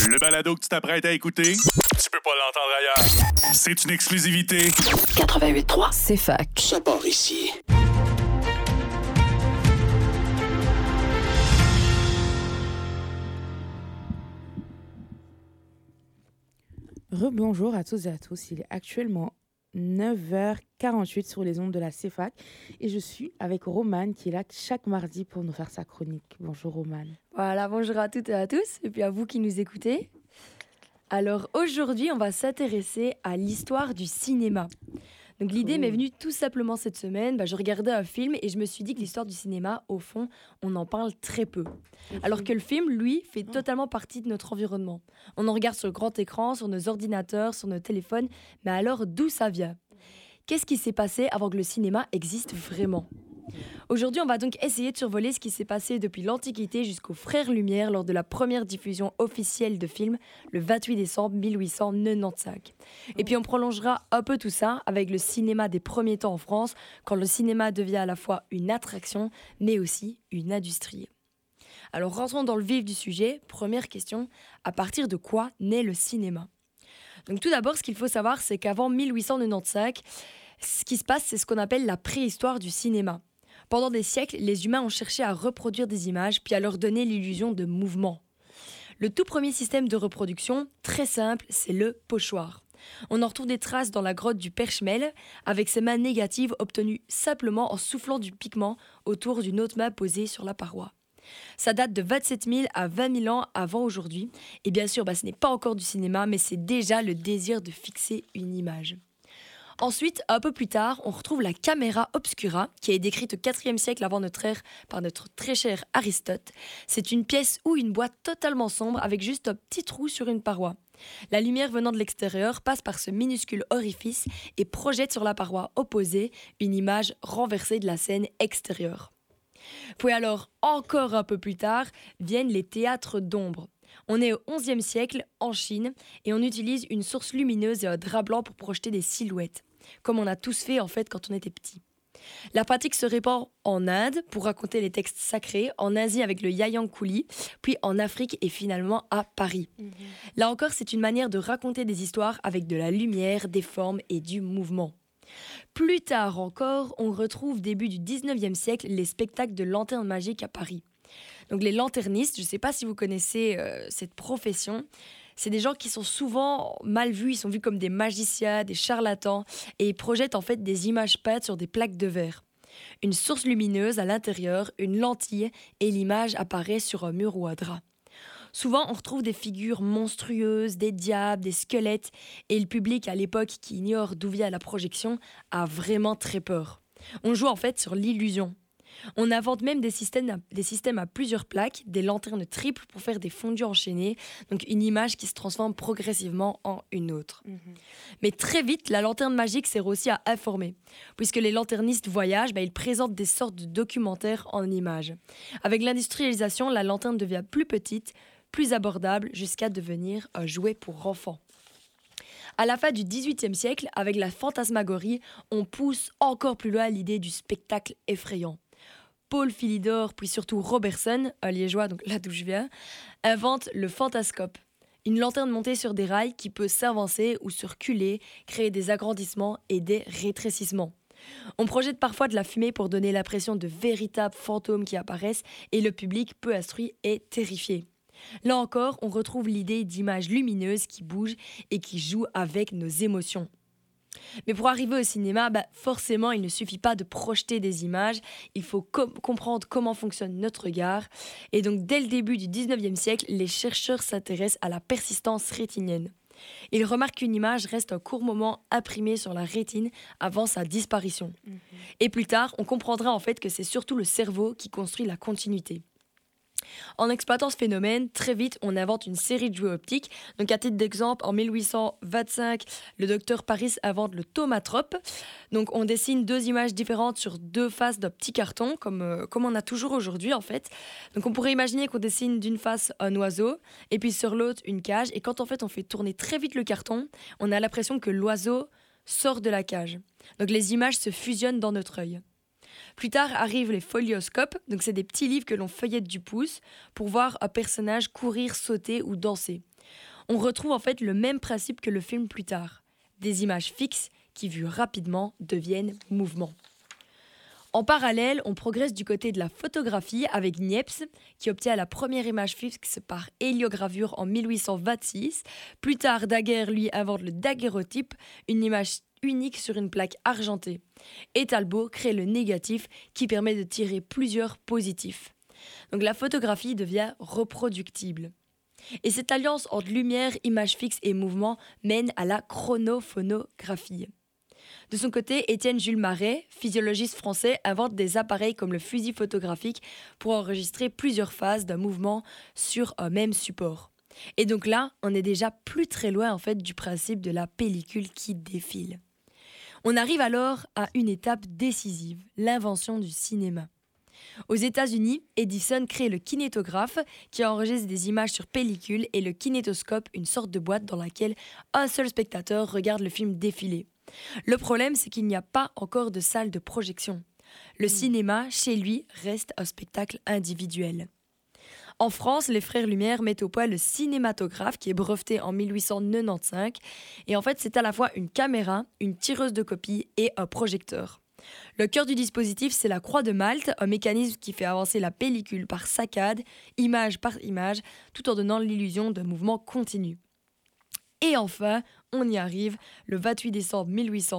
Le balado que tu t'apprêtes à écouter, tu peux pas l'entendre ailleurs. C'est une exclusivité. 88.3, C'est fac. ça part ici. Rebonjour à tous et à tous. Il est actuellement 9h48 sur les ondes de la CFAC et je suis avec Romane qui est là chaque mardi pour nous faire sa chronique. Bonjour Romane. Voilà, bonjour à toutes et à tous, et puis à vous qui nous écoutez. Alors aujourd'hui, on va s'intéresser à l'histoire du cinéma. Donc l'idée m'est venue tout simplement cette semaine. Je regardais un film et je me suis dit que l'histoire du cinéma, au fond, on en parle très peu. Alors que le film, lui, fait totalement partie de notre environnement. On en regarde sur le grand écran, sur nos ordinateurs, sur nos téléphones. Mais alors, d'où ça vient ? Qu'est-ce qui s'est passé avant que le cinéma existe vraiment ? Aujourd'hui, on va donc essayer de survoler ce qui s'est passé depuis l'Antiquité jusqu'aux Frères Lumière lors de la première diffusion officielle de films le 28 décembre 1895. Et puis on prolongera un peu tout ça avec le cinéma des premiers temps en France, quand le cinéma devient à la fois une attraction, mais aussi une industrie. Alors rentrons dans le vif du sujet. Première question, à partir de quoi naît le cinéma ? Donc tout d'abord, ce qu'il faut savoir, c'est qu'avant 1895, ce qui se passe, c'est ce qu'on appelle la préhistoire du cinéma. Pendant des siècles, les humains ont cherché à reproduire des images, puis à leur donner l'illusion de mouvement. Le tout premier système de reproduction, très simple, c'est le pochoir. On en retrouve des traces dans la grotte du Père Schmel, avec ses mains négatives obtenues simplement en soufflant du pigment autour d'une autre main posée sur la paroi. Ça date de 27 000 à 20 000 ans avant aujourd'hui. Et bien sûr, ce n'est pas encore du cinéma, mais c'est déjà le désir de fixer une image. Ensuite, un peu plus tard, on retrouve la caméra obscura, qui est décrite au IVe siècle avant notre ère par notre très cher Aristote. C'est une pièce ou une boîte totalement sombre avec juste un petit trou sur une paroi. La lumière venant de l'extérieur passe par ce minuscule orifice et projette sur la paroi opposée une image renversée de la scène extérieure. Puis alors, encore un peu plus tard, viennent les théâtres d'ombre. On est au XIe siècle, en Chine, et on utilise une source lumineuse et un drap blanc pour projeter des silhouettes, comme on a tous fait en fait quand on était petit. La pratique se répand en Inde pour raconter les textes sacrés, en Asie avec le Yayang Kuli, puis en Afrique et finalement à Paris. Là encore, c'est une manière de raconter des histoires avec de la lumière, des formes et du mouvement. Plus tard encore, on retrouve début du 19e siècle les spectacles de lanternes magiques à Paris. Donc les lanternistes, je ne sais pas si vous connaissez cette profession, c'est des gens qui sont souvent mal vus, ils sont vus comme des magiciens, des charlatans, et ils projettent en fait des images peintes sur des plaques de verre. Une source lumineuse à l'intérieur, une lentille, et l'image apparaît sur un mur ou un drap. Souvent, on retrouve des figures monstrueuses, des diables, des squelettes, et le public à l'époque qui ignore d'où vient la projection a vraiment très peur. On joue en fait sur l'illusion. On invente même des systèmes à plusieurs plaques, des lanternes triples pour faire des fondus enchaînés, donc une image qui se transforme progressivement en une autre. Mais très vite, la lanterne magique sert aussi à informer. Puisque les lanternistes voyagent, ils présentent des sortes de documentaires en images. Avec l'industrialisation, la lanterne devient plus petite, plus abordable, jusqu'à devenir un jouet pour enfants. À la fin du XVIIIe siècle, avec la fantasmagorie, on pousse encore plus loin l'idée du spectacle effrayant. Paul Philidor, puis surtout Robertson, un liégeois, donc là d'où je viens, invente le fantascope. Une lanterne montée sur des rails qui peut s'avancer ou se reculer, créer des agrandissements et des rétrécissements. On projette parfois de la fumée pour donner l'impression de véritables fantômes qui apparaissent et le public, peu instruit, est terrifié. Là encore, on retrouve l'idée d'images lumineuses qui bougent et qui jouent avec nos émotions. Mais pour arriver au cinéma, forcément, il ne suffit pas de projeter des images, il faut comprendre comment fonctionne notre regard. Et donc, dès le début du 19e siècle, les chercheurs s'intéressent à la persistance rétinienne. Ils remarquent qu'une image reste un court moment imprimée sur la rétine avant sa disparition. Et plus tard, on comprendra en fait que c'est surtout le cerveau qui construit la continuité. En exploitant ce phénomène, très vite, on invente une série de jouets optiques. Donc, à titre d'exemple, en 1825, le docteur Paris invente le tomatrope. Donc, on dessine deux images différentes sur deux faces d'un petit carton, comme on a toujours aujourd'hui, en fait. Donc, on pourrait imaginer qu'on dessine d'une face un oiseau, et puis sur l'autre, une cage. Et quand, en fait, on fait tourner très vite le carton, on a l'impression que l'oiseau sort de la cage. Donc, les images se fusionnent dans notre œil. Plus tard arrivent les folioscopes, donc c'est des petits livres que l'on feuillette du pouce pour voir un personnage courir, sauter ou danser. On retrouve en fait le même principe que le film plus tard. Des images fixes qui, vues rapidement, deviennent mouvements. En parallèle, on progresse du côté de la photographie avec Niepce, qui obtient la première image fixe par héliogravure en 1826. Plus tard, Daguerre, lui, invente le daguerréotype, une image unique sur une plaque argentée. Et Talbot crée le négatif qui permet de tirer plusieurs positifs. Donc la photographie devient reproductible. Et cette alliance entre lumière, image fixe et mouvement mène à la chronophonographie. De son côté, Étienne Jules Marais, physiologiste français, invente des appareils comme le fusil photographique pour enregistrer plusieurs phases d'un mouvement sur un même support. Et donc là, on est déjà plus très loin en fait du principe de la pellicule qui défile. On arrive alors à une étape décisive, l'invention du cinéma. Aux États-Unis, Edison crée le kinétographe qui enregistre des images sur pellicule et le kinétoscope, une sorte de boîte dans laquelle un seul spectateur regarde le film défiler. Le problème, c'est qu'il n'y a pas encore de salle de projection. Le cinéma, chez lui, reste un spectacle individuel. En France, les frères Lumière mettent au point le cinématographe qui est breveté en 1895. Et en fait, c'est à la fois une caméra, une tireuse de copie et un projecteur. Le cœur du dispositif, c'est la croix de Malte, un mécanisme qui fait avancer la pellicule par saccades, image par image, tout en donnant l'illusion d'un mouvement continu. Et enfin, on y arrive, le 28 décembre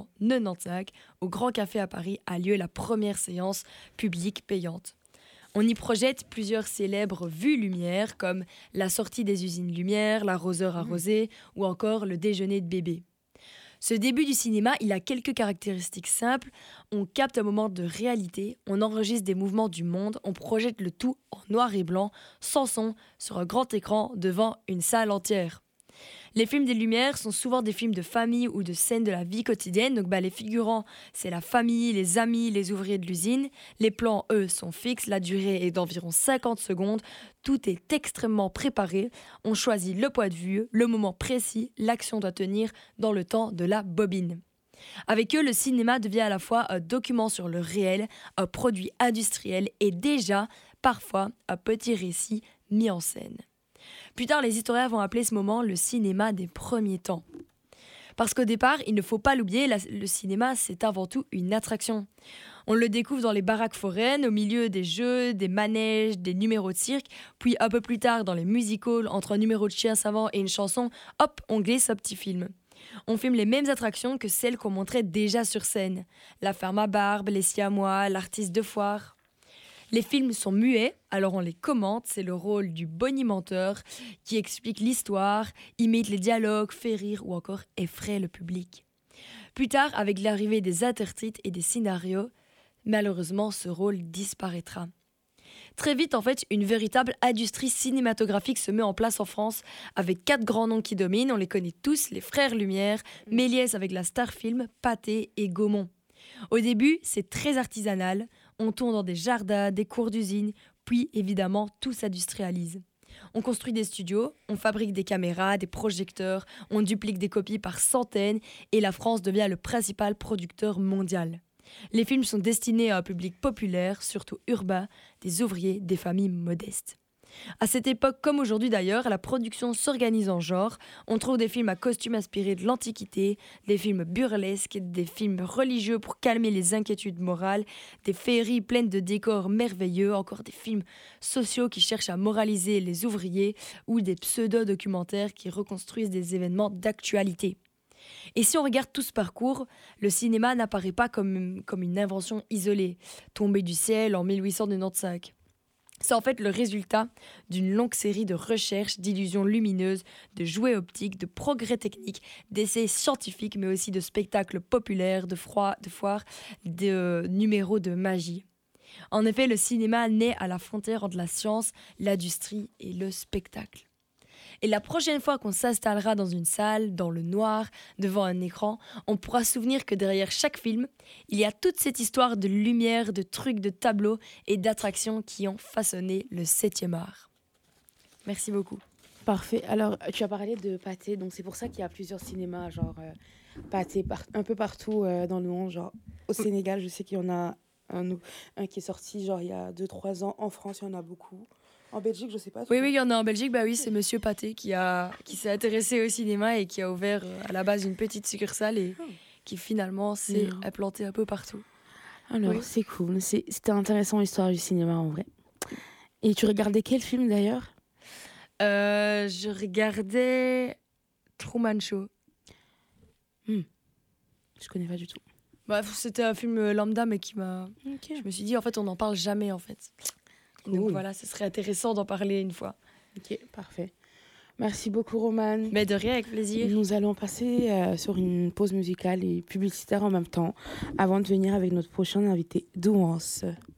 1895, au Grand Café à Paris a lieu la première séance publique payante. On y projette plusieurs célèbres vues Lumière, comme la sortie des usines Lumière, l'arroseur arrosé ou encore le déjeuner de bébé. Ce début du cinéma, il a quelques caractéristiques simples. On capte un moment de réalité, on enregistre des mouvements du monde, on projette le tout en noir et blanc, sans son, sur un grand écran, devant une salle entière. Les films des Lumières sont souvent des films de famille ou de scènes de la vie quotidienne. Donc les figurants, c'est la famille, les amis, les ouvriers de l'usine. Les plans, eux, sont fixes. La durée est d'environ 50 secondes. Tout est extrêmement préparé. On choisit le point de vue, le moment précis. L'action doit tenir dans le temps de la bobine. Avec eux, le cinéma devient à la fois un document sur le réel, un produit industriel et déjà, parfois, un petit récit mis en scène. Plus tard, les historiens vont appeler ce moment le cinéma des premiers temps. Parce qu'au départ, il ne faut pas l'oublier, le cinéma, c'est avant tout une attraction. On le découvre dans les baraques foraines, au milieu des jeux, des manèges, des numéros de cirque, puis un peu plus tard dans les music-halls, entre un numéro de chien savant et une chanson, hop, on glisse un petit film. On filme les mêmes attractions que celles qu'on montrait déjà sur scène. La ferme à barbe, les siamois, l'artiste de foire. Les films sont muets, alors on les commente, c'est le rôle du bonimenteur qui explique l'histoire, imite les dialogues, fait rire ou encore effraie le public. Plus tard, avec l'arrivée des intertitres et des scénarios, malheureusement ce rôle disparaîtra. Très vite, en fait, une véritable industrie cinématographique se met en place en France avec 4 grands noms qui dominent, on les connaît tous, les frères Lumière, Méliès avec la Starfilm, Pathé et Gaumont. Au début, c'est très artisanal, on tourne dans des jardins, des cours d'usine, puis évidemment tout s'industrialise. On construit des studios, on fabrique des caméras, des projecteurs, on duplique des copies par centaines et la France devient le principal producteur mondial. Les films sont destinés à un public populaire, surtout urbain, des ouvriers, des familles modestes. À cette époque, comme aujourd'hui d'ailleurs, la production s'organise en genre. On trouve des films à costumes inspirés de l'Antiquité, des films burlesques, des films religieux pour calmer les inquiétudes morales, des féeries pleines de décors merveilleux, encore des films sociaux qui cherchent à moraliser les ouvriers ou des pseudo-documentaires qui reconstruisent des événements d'actualité. Et si on regarde tout ce parcours, le cinéma n'apparaît pas comme une invention isolée, tombée du ciel en 1895. C'est en fait le résultat d'une longue série de recherches, d'illusions lumineuses, de jouets optiques, de progrès techniques, d'essais scientifiques, mais aussi de spectacles populaires, de foires, de numéros de magie. En effet, le cinéma naît à la frontière entre la science, l'industrie et le spectacle. Et la prochaine fois qu'on s'installera dans une salle, dans le noir, devant un écran, on pourra se souvenir que derrière chaque film, il y a toute cette histoire de lumière, de trucs, de tableaux et d'attractions qui ont façonné le 7e art. Merci beaucoup. Parfait. Alors, tu as parlé de Pathé, donc c'est pour ça qu'il y a plusieurs cinémas, Pathé, un peu partout dans le monde. Genre, au Sénégal, je sais qu'il y en a un qui est sorti il y a 2-3 ans. En France, il y en a beaucoup. En Belgique, je sais pas. Oui, il y en a en Belgique. Bah oui, c'est Monsieur Pathé qui s'est intéressé au cinéma et qui a ouvert à la base une petite succursale et qui finalement s'est implanté un peu partout. Alors, c'est cool. C'était intéressant l'histoire du cinéma en vrai. Et tu regardais quel film d'ailleurs? Je regardais Truman Show. Je connais pas du tout. Bah, c'était un film lambda, mais qui m'a. Ok. Je me suis dit, en fait, on n'en parle jamais, en fait. Cool. Donc voilà, ce serait intéressant d'en parler une fois. Ok, parfait. Merci beaucoup, Romane. Mais de rien, avec plaisir. Nous allons passer sur une pause musicale et publicitaire en même temps, avant de venir avec notre prochain invité, Douance.